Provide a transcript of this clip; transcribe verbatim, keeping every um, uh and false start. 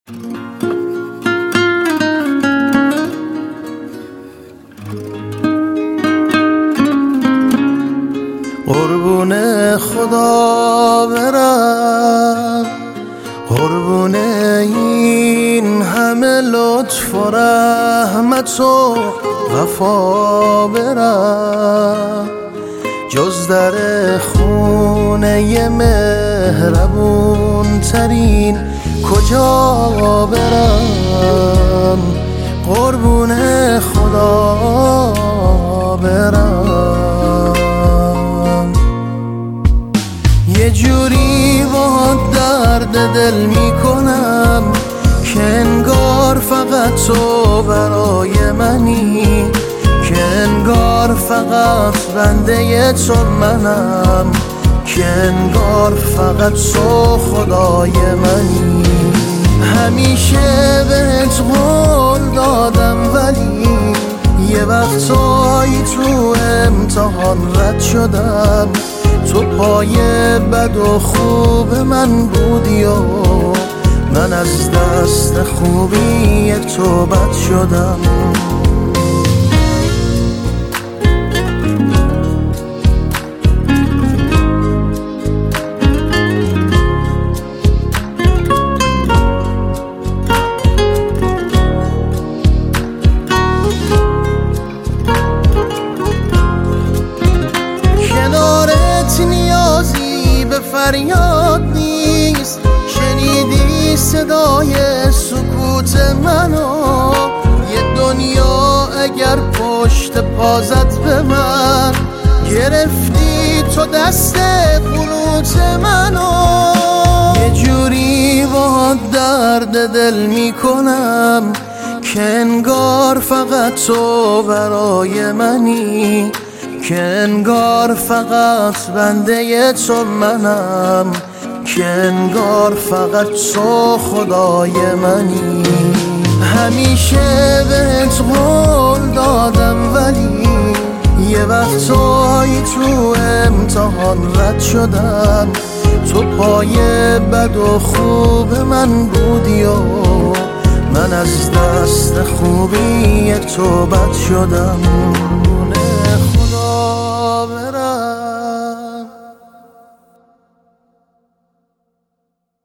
قربون خدا برم، قربون این همه لطف و رحمت و وفا برم، جز در خونه مهربون ترین کجا برم؟ قربون خدا برم. یه جوری با درد دل میکنم که انگار فقط تو برای منی، که انگار فقط بنده تو منم، که انگار فقط تو خدای منی. همیشه بهت قول دادم ولی یه وقتایی تو امتحان رد شدم، تو پای بد و خوب من بودی و من از دست خوبی تو بد شدم. نیازی به فریاد نیست، شنیدی صدای سکوت منو؟ یه دنیا اگر پشت پازت به من گرفتی تو دست قنوت منو، یه جوری با درد دل میکنم که انگار فقط تو برای منی، که انگار فقط بنده تو منم، که انگار فقط تو خدای منی. همیشه بهت قول دادم ولی یه وقتایی تو امتحان رد شدم، تو پای بد و خوب من بودی و من از دست خوبی تو بد شدم.